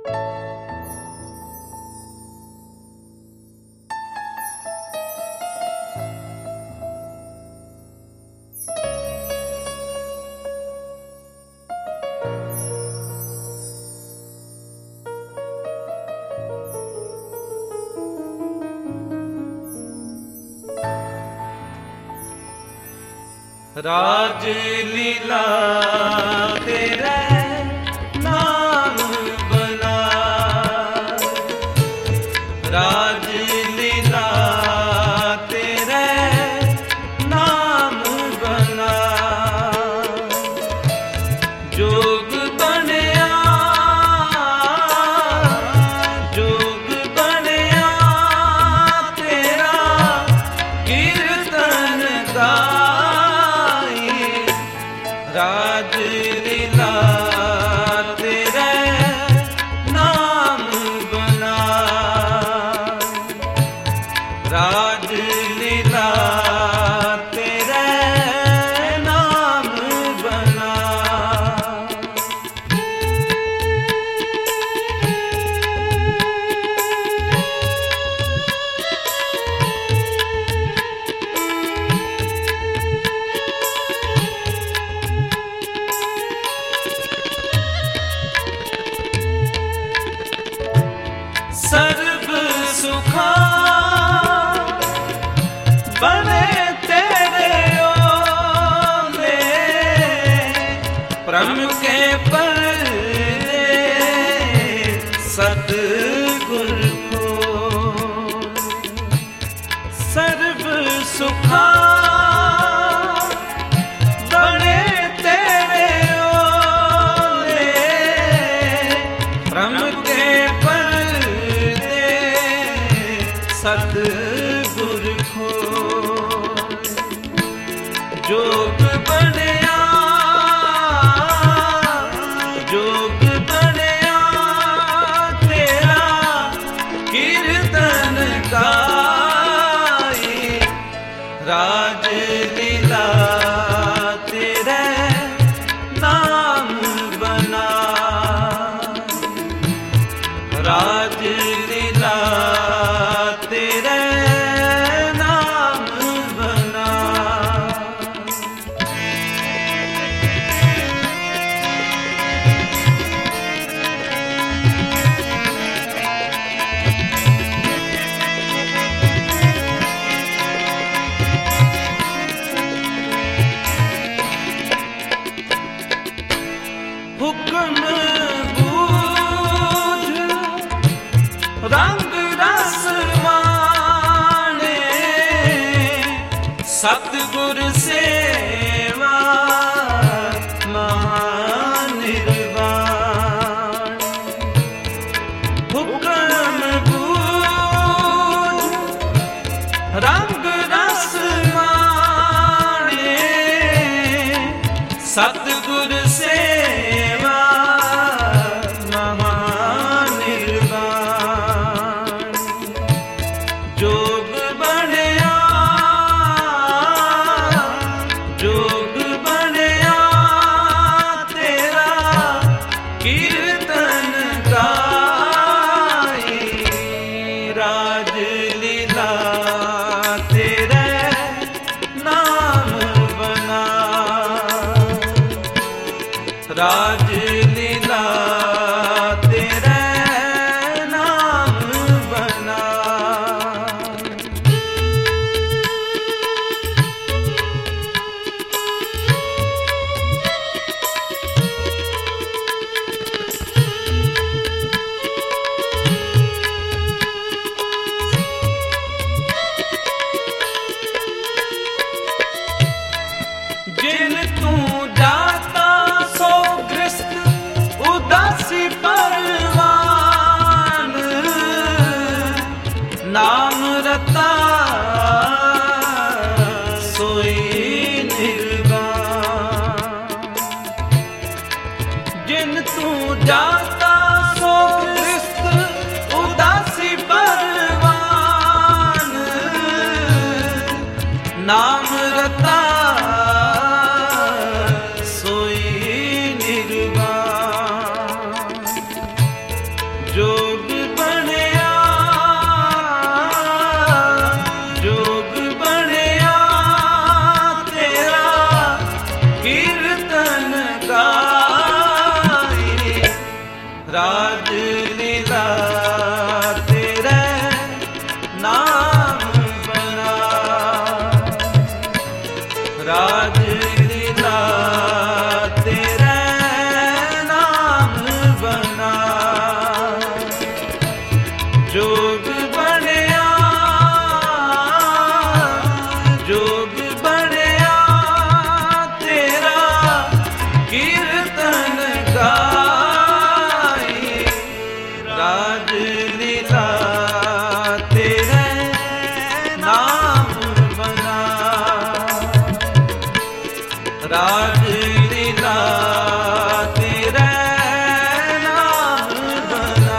राज लीला तेरे नाम बना, राज लीला तेरे नाम बना, जोग बनया, जोग बनया तेरा कीर्तन गा, राज लीला तेरे नाम बना, राज लीला तेरे नाम बना। सर्व सुखा बने तेरे ओले, प्रम के पर्दे सतगुर को, सर्व सुखा बने तेरे ओले, प्रम के सतगुर को, जोग बनया, जोग बनया तेरा कीर्तन गाए, राज लीला तेरे नाम बना, राज लीला तेरे नाम बना। हुक्म बूझ रंग रस माने, सतगुर सेवा महानिर्वाण, हुक्म बूझ रंग रस माने, सतगुर सेवा महानिर्वाण, जोग बनया, जोग बनया तेरा कीर्तन गाए, राज लीला तेरे नाम बना, जोग बनया, जोग बनया तेरा कीर्तन गाए। राज लीला तेरे नाम बना, राज लीला तेरे नाम बना। जोग बनया, जोग बनया तेरा कीर्तन गाए। राज लीला तेरे नाम बना, राज लीला तेरे नाम बना।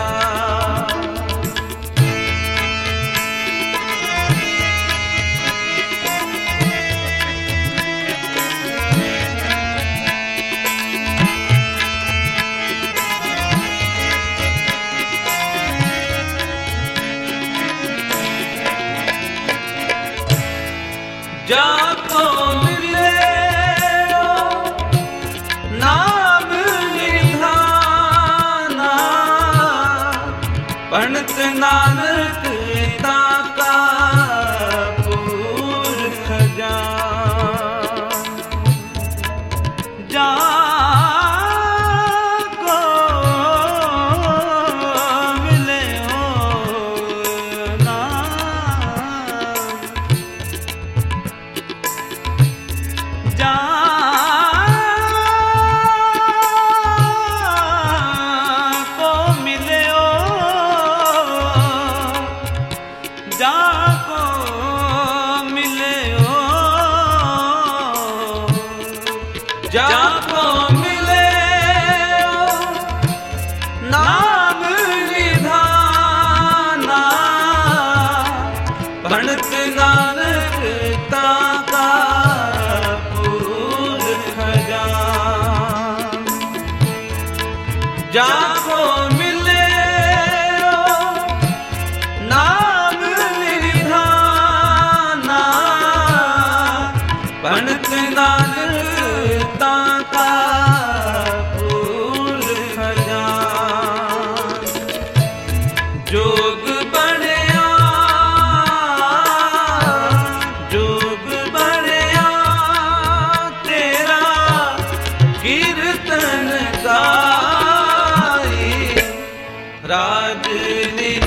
जाको मिले नाम निधाना, पंडित नानक ताका पुरख जान। जाको मिले जाको मिले, जाको मिले, जाको मिले नाम निधाना, पंडित नानक ताका पुरख जान। जाको मिले नाम निधाना, पंडित नानक ताका पुरख जान। जोग बनया, जोग बनया तेरा कीर्तन गाए। राज लीला